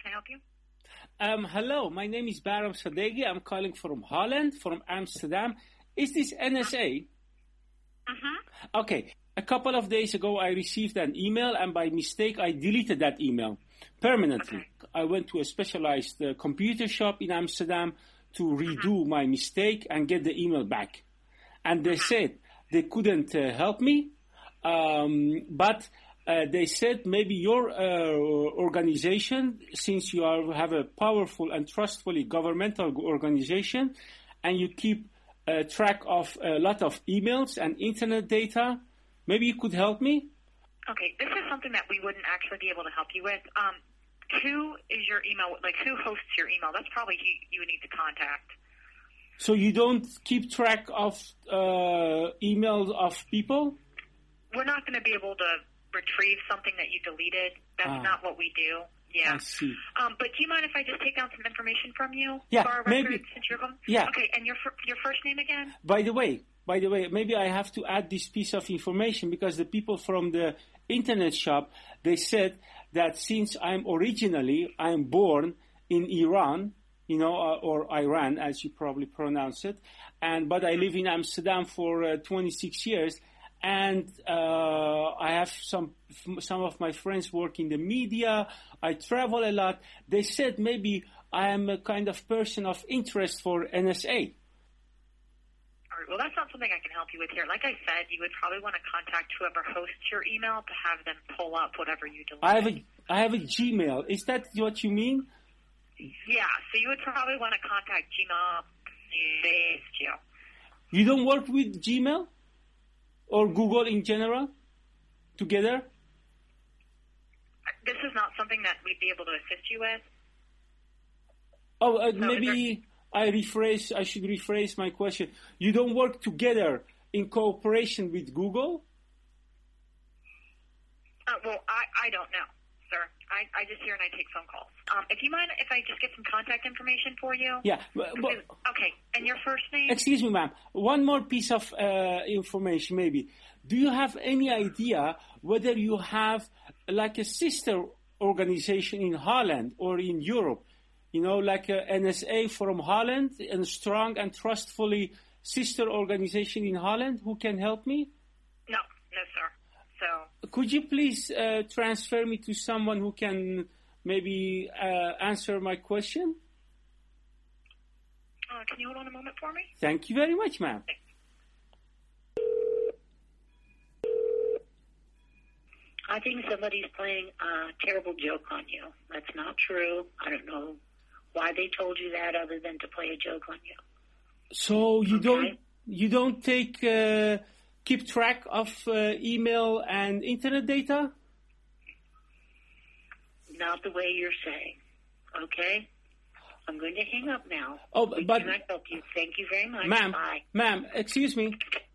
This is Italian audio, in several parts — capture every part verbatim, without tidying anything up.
can I help you? Um, hello, my name is Baram Sadeghi. I'm calling from Holland, from Amsterdam. Is this N S A? Mm-hmm. Okay. A couple of days ago, I received an email, and by mistake, I deleted that email permanently. Okay. I went to a specialized uh, computer shop in Amsterdam to redo my mistake and get the email back. And they said they couldn't uh, help me, um, but uh, they said maybe your uh, organization, since you are, have a powerful and trustfully governmental organization, and you keep uh, track of a lot of emails and internet data, maybe you could help me? Okay, this is something that we wouldn't actually be able to help you with. Um, who is your email, like who hosts your email? That's probably who you would need to contact. So you don't keep track of uh, emails of people? We're not going to be able to retrieve something that you deleted. That's Ah. not what we do. Yeah. I see. Um, but do you mind if I just take down some information from you? Yeah, for our maybe. records, since you're home? Yeah. Okay, and your fir- your first name again? By the way, by the way, maybe I have to add this piece of information because the people from the internet shop, they said that since I'm originally, I'm born in Iran, you know, uh, or Iran, as you probably pronounce it, and but I live in Amsterdam for uh, twenty-six years, and uh, I have some some of my friends work in the media. I travel a lot. They said maybe I am a kind of person of interest for N S A. All right, well, that's not something I can help you with here. Like I said, you would probably want to contact whoever hosts your email to have them pull up whatever you deleted. I have a I have a Gmail. Is that what you mean? Yeah, so you would probably want to contact Gmail. They host you. You don't work with Gmail or Google in general together? This is not something that we'd be able to assist you with. Oh, uh, So maybe I rephrase. I should rephrase my question. You don't work together in cooperation with Google? Uh, well, I, I don't know, sir. I, I just hear and I take phone calls. Um, if you mind if I just get some contact information for you? Yeah. But, but, Okay, and your first name? excuse me, ma'am. One more piece of uh, information, maybe. Do you have any idea whether you have like a sister organization in Holland or in Europe? You know, like a N S A from Holland, and strong and trustfully sister organization in Holland who can help me? No, no, sir. So, Could you please uh, transfer me to someone who can maybe uh, answer my question? uh, can you hold on a moment for me? Thank you very much, ma'am. I think somebody's playing a terrible joke on you. That's not true. I don't know why they told you that other than to play a joke on you. So you Okay. don't you don't take uh, keep track of uh, email and internet data? Not the way you're saying. Okay? I'm going to hang up now. Oh, We but- cannot help you. Thank you very much. Ma'am, Bye. ma'am, excuse me.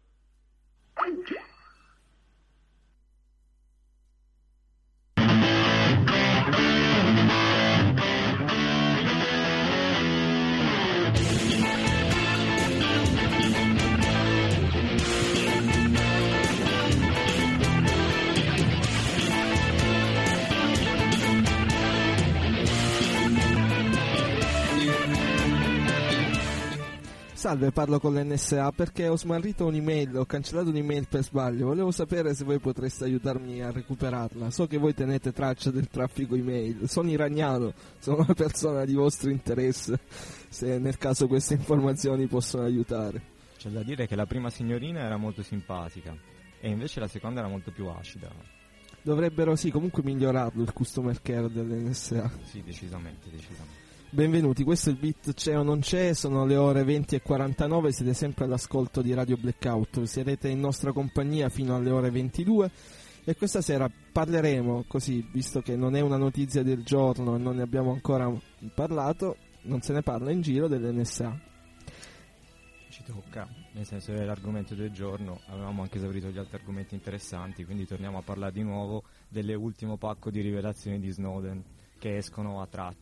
Salve, parlo con l'N S A perché ho smarrito un'email, ho cancellato un'email per sbaglio. Volevo sapere se voi potreste aiutarmi a recuperarla. So che voi tenete traccia del traffico email. Sono iraniano, sono una persona di vostro interesse, se nel caso queste informazioni possono aiutare. C'è da dire che la prima signorina era molto simpatica e invece la seconda era molto più acida. Dovrebbero sì comunque migliorarlo il customer care dell'N S A. Sì, decisamente, decisamente. Benvenuti, questo è il Beat C'è o non c'è, sono le ore venti e quarantanove, siete sempre all'ascolto di Radio Blackout, sarete in nostra compagnia fino alle ore ventidue e questa sera parleremo, così, visto che non è una notizia del giorno e non ne abbiamo ancora parlato, non se ne parla in giro dell'N S A. Ci tocca, nel senso che è l'argomento del giorno, avevamo anche esaurito gli altri argomenti interessanti, quindi torniamo a parlare di nuovo dell'ultimo pacco di rivelazioni di Snowden che escono a tratti.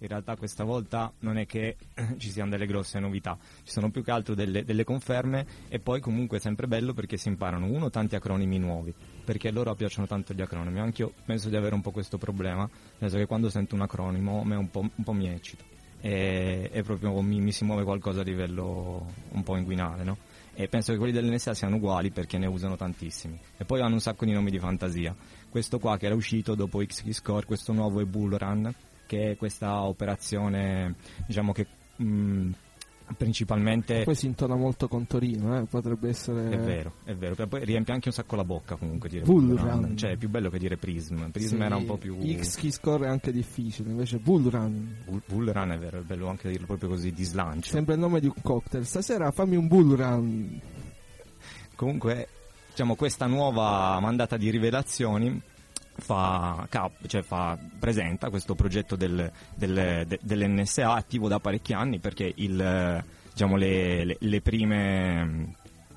in realtà questa volta non è che ci siano delle grosse novità, ci sono più che altro delle, delle conferme, e poi comunque è sempre bello perché si imparano, uno, tanti acronimi nuovi, perché a loro piacciono tanto gli acronimi. Anch'io penso di avere un po' questo problema, nel senso che quando sento un acronimo a me un po', un po' mi eccita, e, e proprio mi, mi si muove qualcosa a livello un po' inguinale, no? E penso che quelli dell'N S A siano uguali perché ne usano tantissimi, e poi hanno un sacco di nomi di fantasia. Questo qua che era uscito dopo X-Keyscore, questo nuovo è Bull Run, che è questa operazione, diciamo che mh, principalmente... Poi si intona molto con Torino, eh? Potrebbe essere... È vero, è vero, poi riempie anche un sacco la bocca comunque dire Bull Bull Run. Run. Cioè è più bello che dire Prism, Prism Sì, era un po' più... X-Keyscore è anche difficile, invece Bull Run. Bull, Bull Run è vero, è bello anche dirlo proprio così, di slancio. Sembra il nome di un cocktail. Stasera fammi un Bull Run. Comunque, diciamo, questa nuova mandata di rivelazioni fa, cap, cioè fa presenta questo progetto del, del, de, dell'N S A attivo da parecchi anni, perché il, diciamo, le, le, le prime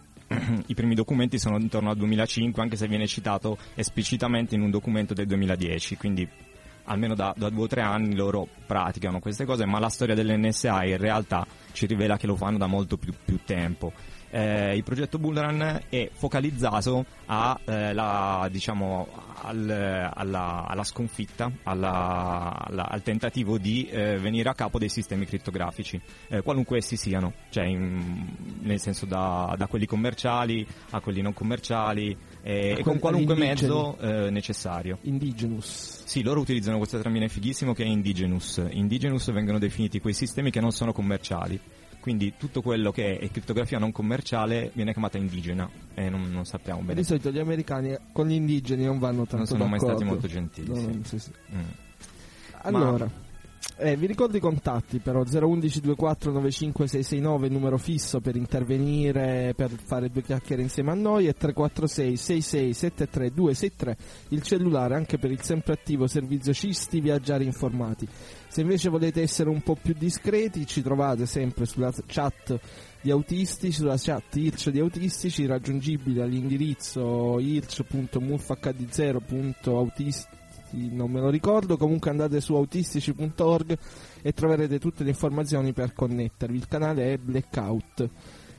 i primi documenti sono intorno al duemilacinque, anche se viene citato esplicitamente in un documento del duemiladieci, quindi almeno da, da due o tre anni loro praticano queste cose, ma la storia dell'N S A in realtà ci rivela che lo fanno da molto più, più tempo. Eh, il progetto Bull Run è focalizzato a, eh, la, diciamo, al, alla, alla sconfitta, alla, alla, al tentativo di eh, venire a capo dei sistemi crittografici, eh, qualunque essi siano, cioè in, nel senso da, da quelli commerciali a quelli non commerciali, eh, e con qualunque mezzo eh, necessario. Indigenous. Sì, loro utilizzano questo termine fighissimo che è indigenous. Indigenous vengono definiti quei sistemi che non sono commerciali. Quindi tutto quello che è crittografia non commerciale viene chiamata indigena, e non, non sappiamo bene. Di solito gli americani con gli indigeni non vanno tanto d'accordo. Non sono mai stati molto gentili. No, sì. Sì, sì. Mm. Allora, Ma... eh, vi ricordo i contatti però: zero uno uno due quattro nove cinque sei sei nove, numero fisso per intervenire, per fare due chiacchiere insieme a noi, e tre quattro sei sei sei sette tre due sei tre il cellulare, anche per il sempre attivo servizio Cisti Viaggiare Informati. Se invece volete essere un po' più discreti, ci trovate sempre sulla chat di Autistici, sulla chat I R C di Autistici, raggiungibile all'indirizzo i r c punto m u f h d zero punto autistici, non me lo ricordo, comunque andate su autistici punto org e troverete tutte le informazioni per connettervi. Il canale è Blackout.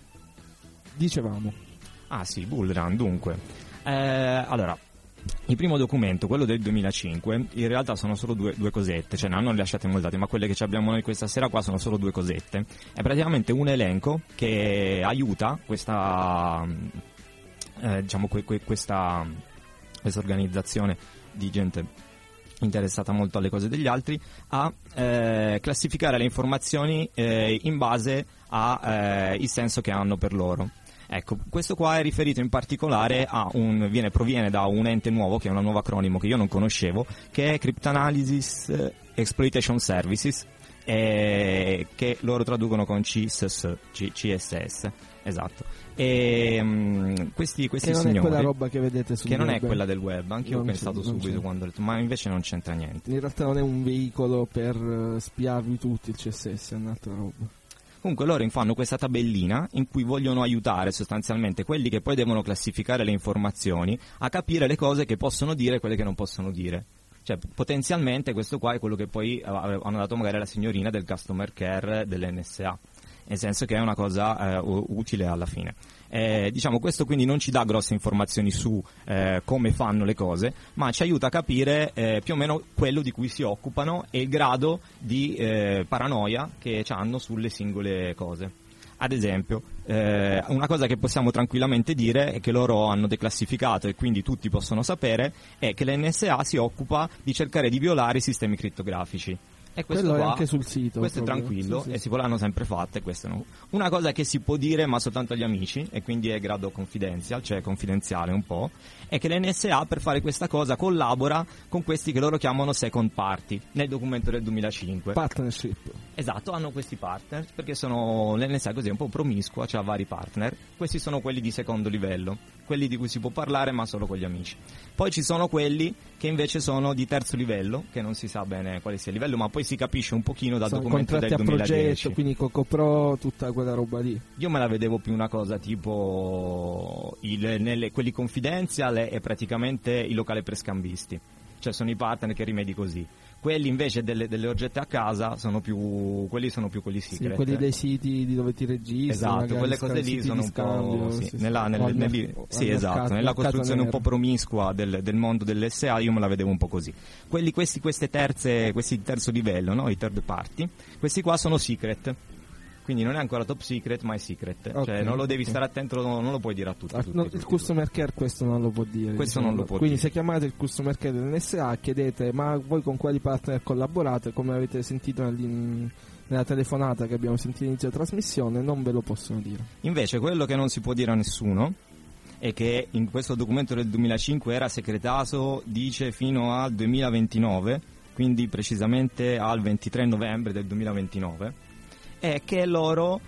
Dicevamo. Ah sì, Bull Run, dunque. Eh, allora... Il primo documento, quello del duemilacinque, in realtà sono solo due, due cosette, cioè ne hanno lasciate molte, ma quelle che ci abbiamo noi questa sera qua sono solo due cosette. È praticamente un elenco che aiuta questa, eh, diciamo, que, que, questa, questa organizzazione di gente interessata molto alle cose degli altri a eh, classificare le informazioni eh, in base al eh, senso che hanno per loro. Ecco, questo qua è riferito in particolare a un, viene, proviene da un ente nuovo, che è un nuovo acronimo che io non conoscevo, che è Cryptanalysis Exploitation Services, eh, che loro traducono con C S S, C- C S S, esatto. E um, questi, questi che non signori, è quella roba che vedete sul che web. non è quella del web, anche io ho pensato subito c'è. quando ho detto, ma invece non c'entra niente. In realtà non è un veicolo per uh, spiarvi tutti, il C S S è un'altra roba. Comunque loro fanno questa tabellina in cui vogliono aiutare sostanzialmente quelli che poi devono classificare le informazioni a capire le cose che possono dire e quelle che non possono dire. Cioè potenzialmente questo qua è quello che poi hanno dato magari alla signorina del customer care dell'N S A, nel senso che è una cosa eh, utile alla fine. Eh, diciamo, questo quindi non ci dà grosse informazioni su eh, come fanno le cose, ma ci aiuta a capire eh, più o meno quello di cui si occupano e il grado di eh, paranoia che hanno sulle singole cose. Ad esempio, eh, una cosa che possiamo tranquillamente dire è che loro hanno declassificato, e quindi tutti possono sapere, è che l'N S A si occupa di cercare di violare i sistemi crittografici. E questo Quello qua, è anche sul sito. questo proprio. è tranquillo, sì, sì. e si l'hanno sempre fatta, e questo no. Una cosa che si può dire ma soltanto agli amici, e quindi è grado confidential, cioè confidenziale un po', è che l'N S A per fare questa cosa collabora con questi che loro chiamano second party nel documento del duemilacinque. Partnership. Esatto, hanno questi partner perché sono, l'N S A così è un po' promiscua, cioè ha vari partner. Questi sono quelli di secondo livello, quelli di cui si può parlare ma solo con gli amici. Poi ci sono quelli che invece sono di terzo livello, che non si sa bene quale sia il livello, ma poi si capisce un pochino dal sono documento del contratti a duemiladieci. progetto, quindi Cocopro, tutta quella roba lì. Io me la vedevo più una cosa tipo il, nelle, quelli confidential è praticamente il locale per scambisti, cioè sono i partner che rimedi così. Quelli invece delle, delle oggetti a casa sono più quelli sono più quelli secret. Sì, quelli dei siti di dove ti registri. Esatto, quelle cose lì sono un scambio, po' sì, sì, nella, sì. nel, Al nel, merc- sì, al esatto, mercato, nella costruzione un nero. po' promiscua del, del mondo dell'S A io me la vedevo un po' così. Quelli questi queste terze questi terzo livello, no? I third party, questi qua sono secret. Quindi non è ancora top secret, ma è secret. Okay, cioè non lo devi okay. stare attento, non, non lo puoi dire a tutti. Ah, tutti, no, tutti il tutti. customer care questo non lo può dire. Questo diciamo. non lo può Quindi dire. se chiamate il customer care dell'N S A chiedete ma voi con quali partner collaborate, come avete sentito nell'in- nella telefonata che abbiamo sentito all'inizio della trasmissione, non ve lo possono dire. Invece quello che non si può dire a nessuno è che in questo documento del duemilacinque era segretato, dice, fino al duemilaventinove, quindi precisamente al ventitré novembre del duemilaventinove, è che loro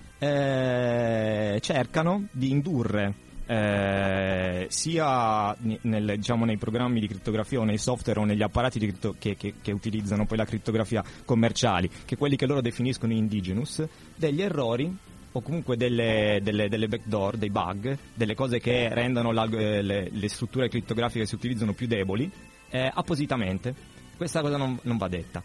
eh, cercano di indurre eh, sia nel, diciamo, nei programmi di crittografia o nei software o negli apparati di critto- che, che, che utilizzano poi la crittografia commerciali, che quelli che loro definiscono indigenous, degli errori o comunque delle, delle, delle backdoor, dei bug, delle cose che rendono le, le strutture crittografiche che si utilizzano più deboli, eh, appositamente. Questa cosa non, non va detta.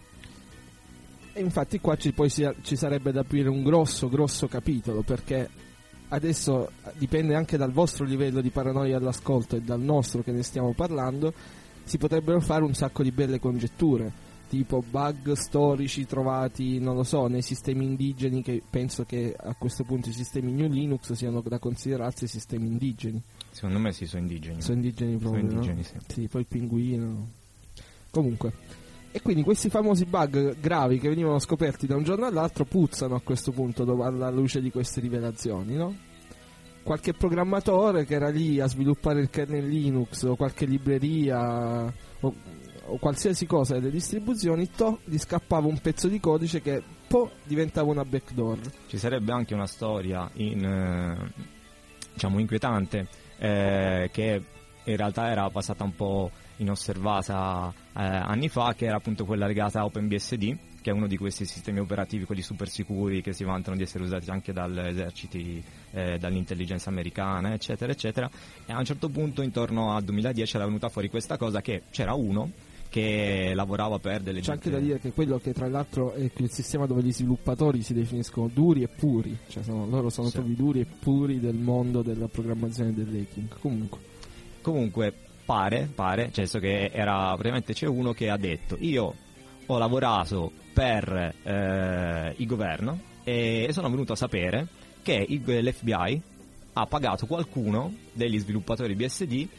E infatti qua ci, poi si, ci sarebbe da aprire un grosso, grosso capitolo, perché adesso dipende anche dal vostro livello di paranoia all'ascolto e dal nostro che ne stiamo parlando, si potrebbero fare un sacco di belle congetture, tipo bug storici trovati, non lo so, nei sistemi indigeni, che penso che a questo punto i sistemi New Linux siano da considerarsi sistemi indigeni. Secondo me sì, sono indigeni. Sono indigeni proprio, sono indigeni, no? sì. Sì, poi il pinguino. Comunque. E quindi questi famosi bug gravi che venivano scoperti da un giorno all'altro puzzano a questo punto dov- alla luce di queste rivelazioni, no? Qualche programmatore che era lì a sviluppare il kernel Linux o qualche libreria o, o qualsiasi cosa delle distribuzioni, to, gli scappava un pezzo di codice che poi diventava una backdoor. Ci sarebbe anche una storia in, eh, diciamo inquietante eh, che in realtà era passata un po' inosservata eh, anni fa, che era appunto quella legata a OpenBSD, che è uno di questi sistemi operativi, quelli super sicuri che si vantano di essere usati anche dagli eserciti, eh, dall'intelligenza americana, eccetera, eccetera. E a un certo punto, intorno al duemiladieci, era venuta fuori questa cosa che c'era uno che lavorava per delle... C'è anche da dire che quello che tra l'altro è il sistema dove gli sviluppatori si definiscono duri e puri, cioè sono, loro sono sì. proprio i duri e puri del mondo della programmazione dell'hacking. Comunque, Comunque pare, pare, cioè so che era praticamente c'è uno che ha detto: io ho lavorato per eh, il governo e sono venuto a sapere che il, l'F B I ha pagato qualcuno degli sviluppatori B S D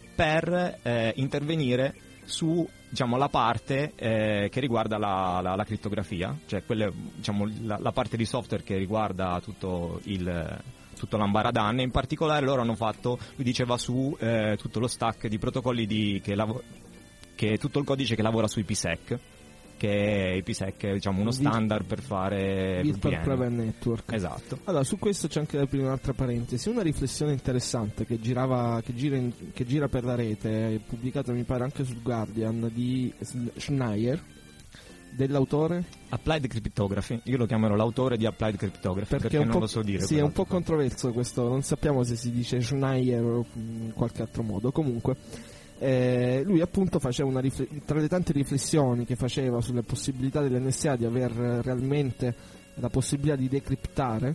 per eh, intervenire su, diciamo, la parte eh, che riguarda la, la, la crittografia, cioè quelle, diciamo, la, la parte di software che riguarda tutto il tutto l'ambaradan, e in particolare loro hanno fatto, lui diceva, su eh, tutto lo stack di protocolli di, che, lav- che è tutto il codice che lavora sui P S E C, che è il P S E C è, diciamo, uno standard per fare Virtual V P N. Private Network. Esatto. Allora, su questo c'è anche da aprire un'altra parentesi, una riflessione interessante che girava, che gira, in, che gira per la rete, pubblicata mi pare anche sul Guardian, di Schneier, dell'autore Applied Cryptography, io lo chiamerò l'autore di Applied Cryptography perché, perché non lo so dire. Sì, è un po' controverso questo, non sappiamo se si dice Schneier o in qualche altro modo. Comunque eh, lui appunto faceva una rifle- tra le tante riflessioni che faceva sulle possibilità dell'N S A di aver realmente la possibilità di decriptare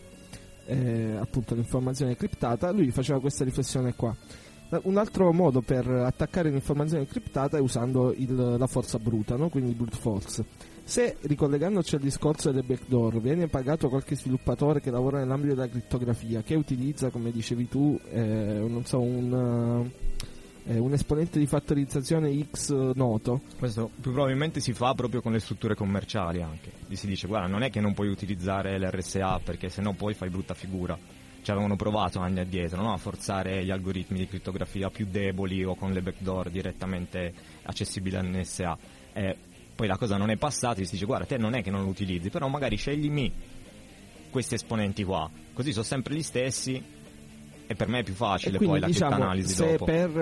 eh, appunto l'informazione criptata, lui faceva questa riflessione qua. Un altro modo per attaccare l'informazione criptata è usando il, la forza bruta, no? Quindi il brute force. Se, ricollegandoci al discorso delle backdoor, viene pagato qualche sviluppatore che lavora nell'ambito della crittografia, che utilizza, come dicevi tu, eh, non so, un, eh, un esponente di fattorizzazione X noto. Questo più probabilmente si fa proprio con le strutture commerciali anche. Gli si dice: guarda, non è che non puoi utilizzare l'R S A perché sennò poi fai brutta figura. Ci avevano provato anni addietro, no? A forzare gli algoritmi di crittografia più deboli o con le backdoor direttamente accessibili all'N S A. Eh, poi la cosa non è passata, si dice: guarda, te non è che non lo utilizzi, però magari sceglimi questi esponenti qua, così sono sempre gli stessi e per me è più facile quindi, poi la diciamo, criptanalisi se dopo. Per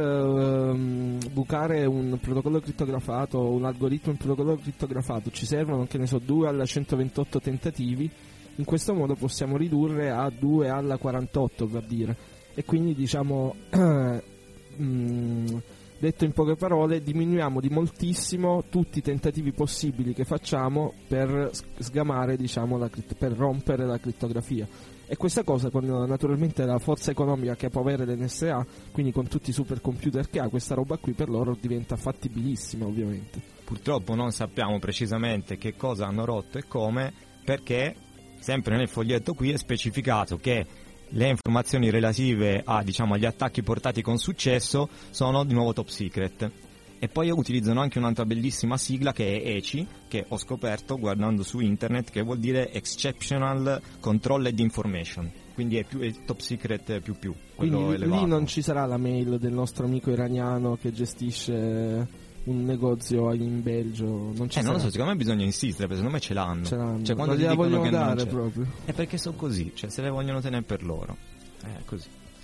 uh, bucare un protocollo crittografato, un algoritmo, un protocollo crittografato ci servono, che ne so, due alla centoventotto tentativi, in questo modo possiamo ridurre a due alla quarantotto, per dire, e quindi diciamo mh, Detto in poche parole, diminuiamo di moltissimo tutti i tentativi possibili che facciamo per sgamare, diciamo, la, per rompere la crittografia. E questa cosa, con naturalmente la forza economica che può avere l'N S A, quindi con tutti i supercomputer che ha, questa roba qui per loro diventa fattibilissima, ovviamente. Purtroppo non sappiamo precisamente che cosa hanno rotto e come, perché sempre nel foglietto qui è specificato che le informazioni relative a, diciamo, agli attacchi portati con successo sono di nuovo top secret. E poi utilizzano anche un'altra bellissima sigla che è E C I, che ho scoperto guardando su internet, che vuol dire Exceptional Controlled Information, quindi è, più, è top secret più più, quello quindi elevato. Lì non ci sarà la mail del nostro amico iraniano che gestisce un negozio in Belgio, non ci eh, sarà. non lo so, secondo me bisogna insistere, perché secondo me ce l'hanno. Ce l'hanno. Cioè, quando non gliela dicono vogliono che dare non c'è, proprio. è perché sono così, cioè se le vogliono tenere per loro. È così.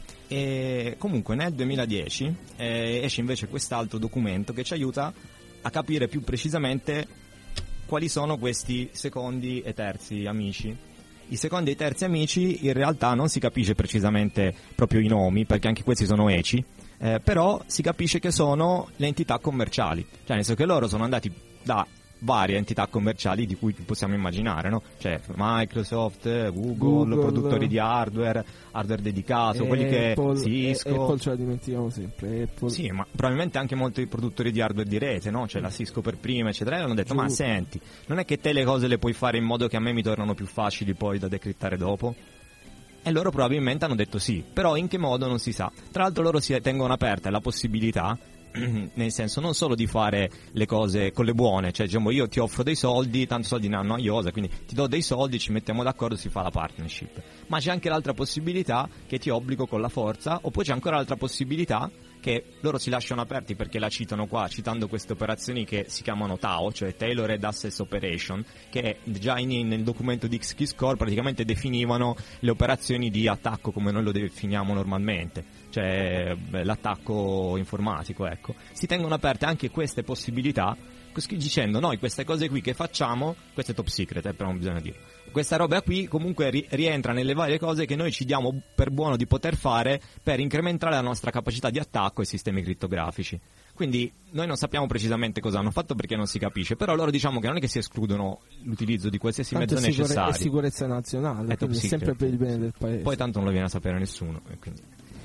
E comunque nel duemiladieci eh, esce invece quest'altro documento che ci aiuta a capire più precisamente quali sono questi secondi e terzi amici. I secondi e i terzi amici in realtà non si capisce precisamente proprio i nomi, perché anche questi sono E C I, eh, però si capisce che sono le entità commerciali, cioè nel senso che loro sono andati da varie entità commerciali di cui possiamo immaginare, no? Cioè Microsoft, Google, Google, produttori di hardware, hardware dedicato, Apple, quelli che Apple, Cisco. Apple ce la dimentichiamo sempre. Apple. Sì, ma probabilmente anche molti produttori di hardware di rete, no? Cioè la Cisco per prima, eccetera, e hanno detto: Giù. ma senti, non è che te le cose le puoi fare in modo che a me mi tornano più facili poi da decrittare dopo? E loro probabilmente hanno detto sì, però in che modo non si sa. Tra l'altro loro si tengono aperte alla possibilità, nel senso non solo di fare le cose con le buone, cioè diciamo io ti offro dei soldi, tanto soldi ne hanno noiosa, quindi ti do dei soldi, ci mettiamo d'accordo, si fa la partnership, ma c'è anche l'altra possibilità che ti obbligo con la forza, oppure c'è ancora l'altra possibilità che loro si lasciano aperti, perché la citano qua, citando queste operazioni che si chiamano T A O, cioè Tailored Access Operation, che già in, nel documento di X-Keyscore praticamente definivano le operazioni di attacco come noi lo definiamo normalmente, cioè beh, l'attacco informatico, ecco. Si tengono aperte anche queste possibilità, dicendo noi queste cose qui che facciamo, questo è top secret, eh, però non bisogna dire, questa roba qui comunque ri- rientra nelle varie cose che noi ci diamo per buono di poter fare per incrementare la nostra capacità di attacco ai sistemi crittografici. Quindi noi non sappiamo precisamente cosa hanno fatto perché non si capisce, però loro diciamo che non è che si escludono l'utilizzo di qualsiasi tanto mezzo è sicure- necessario. è sicurezza nazionale, è quindi è sempre per il bene del paese. Poi tanto non lo viene a sapere nessuno. E, quindi.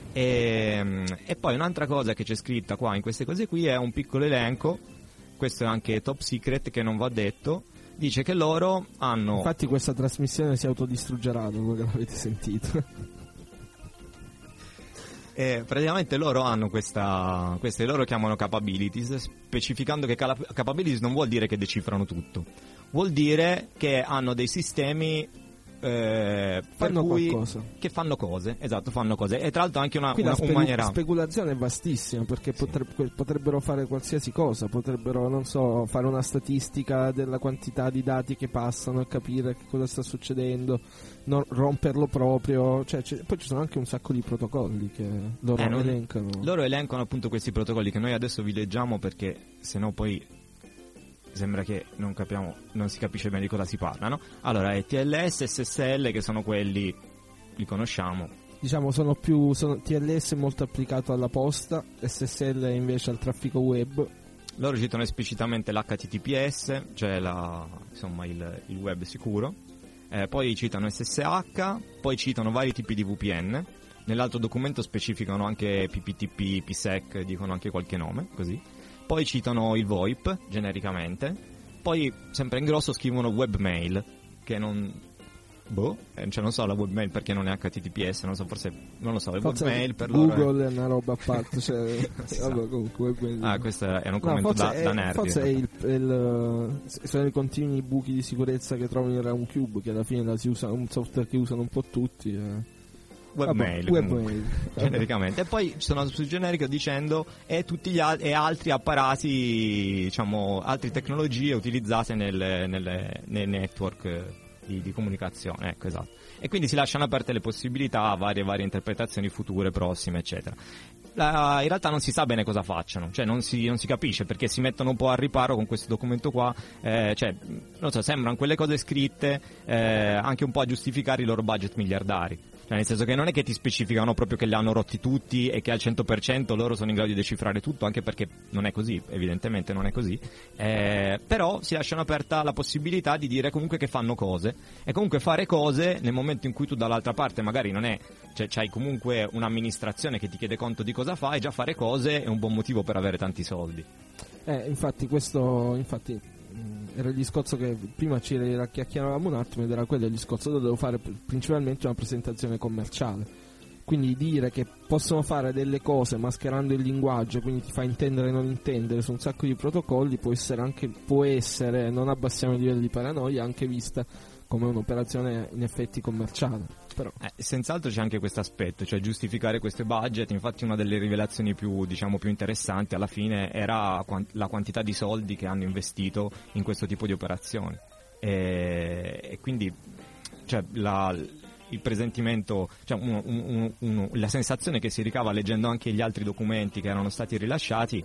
E, e poi un'altra cosa che c'è scritta qua in queste cose qui è un piccolo elenco, questo è anche top secret che non va detto, dice che loro hanno... Infatti questa trasmissione si autodistruggerà dopo che l'avete sentito. E praticamente loro hanno questa, queste loro chiamano capabilities, specificando che capabilities non vuol dire che decifrano tutto, vuol dire che hanno dei sistemi eh, fanno per cui qualcosa, che fanno cose, esatto, fanno cose, e tra l'altro anche una, qui una, la spegu- un maniera... speculazione è vastissima, perché Sì. potreb- potrebbero fare qualsiasi cosa, potrebbero, non so, fare una statistica della quantità di dati che passano e capire che cosa sta succedendo, non romperlo proprio, cioè, c- poi ci sono anche un sacco di protocolli che loro Eh, non- elencano. Loro elencano appunto questi protocolli che noi adesso vi leggiamo, perché sennò poi sembra che non capiamo, non si capisce bene di cosa si parla, no? Allora, è T L S e S S L, che sono quelli, li conosciamo. Diciamo sono più sono, T L S è molto applicato alla posta, S S L invece al traffico web. Loro citano esplicitamente l'H T T P S, cioè la, insomma il, il web sicuro, eh, poi citano S S H, poi citano vari tipi di V P N, nell'altro documento specificano anche P P T P, P S E C, dicono anche qualche nome, così. Poi citano il VoIP, genericamente, poi sempre in grosso scrivono webmail, che non... boh, eh, cioè non so la webmail perché non è H T T P S, non so, forse, non lo so, il Forse webmail per Google loro è... è una roba a parte, cioè, sa. vabbè, comunque, webmail. Ah, questo è un No, commento forse da, è, da nerd. forse è il, il, sono i continui buchi di sicurezza che trovano in RoundCube, che alla fine la si usa, un software che usano un po' tutti. Eh. Webmail, Vabbè, comunque, webmail. genericamente. E poi ci sono sul generico dicendo e tutti gli al- e altri apparati, diciamo, altre tecnologie utilizzate nel, nelle, nei network di, di comunicazione, ecco, esatto. E quindi si lasciano aperte le possibilità a varie, varie interpretazioni future, prossime, eccetera. La, in realtà non si sa bene cosa facciano, cioè non si, non si capisce, perché si mettono un po' al riparo con questo documento qua, eh, cioè, non so, sembrano quelle cose scritte eh, anche un po' a giustificare i loro budget miliardari. Cioè, nel senso che non è che ti specificano proprio che li hanno rotti tutti e che al cento per cento loro sono in grado di decifrare tutto, anche perché non è così, evidentemente non è così, eh, però si lasciano aperta la possibilità di dire comunque che fanno cose, e comunque fare cose nel momento in cui tu dall'altra parte magari non è, cioè c'hai comunque un'amministrazione che ti chiede conto di cosa fai, già fare cose è un buon motivo per avere tanti soldi. Eh, infatti questo, infatti era il discorso che prima ci chiacchieravamo un attimo, ed era quello il discorso dove devo fare principalmente una presentazione commerciale, quindi dire che possono fare delle cose mascherando il linguaggio, quindi ti fa intendere e non intendere su un sacco di protocolli, può essere anche, può essere, non abbassiamo il livello di paranoia, anche vista come un'operazione in effetti commerciale. Però. Eh, senz'altro c'è anche questo aspetto, cioè giustificare questi budget. Infatti una delle rivelazioni più, diciamo, più interessanti alla fine era quant- la quantità di soldi che hanno investito in questo tipo di operazioni, e, e quindi cioè, la, il presentimento, cioè uno, uno, uno, la sensazione che si ricava leggendo anche gli altri documenti che erano stati rilasciati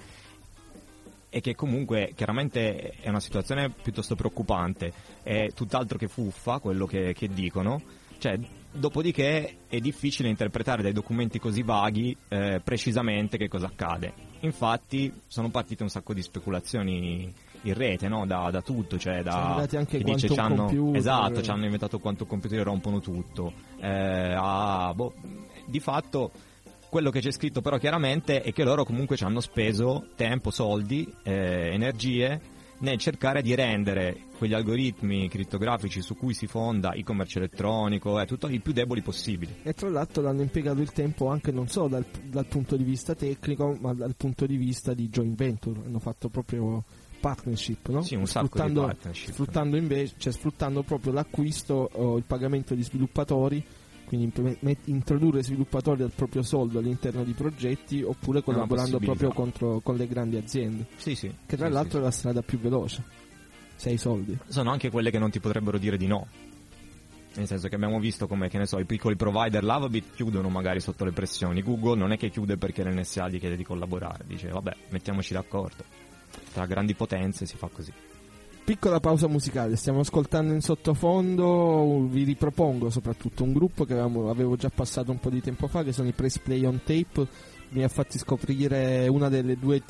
e che comunque chiaramente è una situazione piuttosto preoccupante, è tutt'altro che fuffa quello che, che dicono, cioè dopodiché è difficile interpretare dai documenti così vaghi eh, precisamente che cosa accade. Infatti sono partite un sacco di speculazioni in rete, no? da, da tutto, cioè da anche chi dice c'hanno, computer, esatto, ci hanno inventato quanto computer e rompono tutto, eh, ah, boh, di fatto quello che c'è scritto però chiaramente è che loro comunque ci hanno speso tempo, soldi, eh, energie nel cercare di rendere quegli algoritmi crittografici su cui si fonda il commercio elettronico e tutto i più deboli possibili. E tra l'altro hanno impiegato il tempo anche non solo dal, dal punto di vista tecnico, ma dal punto di vista di joint venture, hanno fatto proprio partnership, no? Sì, un sacco sfruttando, di partnership. Sfruttando invece, cioè sfruttando proprio l'acquisto o il pagamento di sviluppatori, quindi introdurre sviluppatori al proprio soldo all'interno di progetti, oppure collaborando proprio contro, con le grandi aziende. Sì, sì. Che tra sì, l'altro sì. è la strada più veloce, se hai soldi. Sono anche quelle che non ti potrebbero dire di no. Nel senso che abbiamo visto come, che ne so, i piccoli provider Lavabit chiudono magari sotto le pressioni. Google non è che chiude perché l'N S A gli chiede di collaborare, dice vabbè, mettiamoci d'accordo. Tra grandi potenze si fa così. Piccola pausa musicale, stiamo ascoltando in sottofondo, vi ripropongo soprattutto un gruppo che avevamo, avevo già passato un po' di tempo fa, che sono i Press Play on Tape. Mi ha fatti scoprire una delle due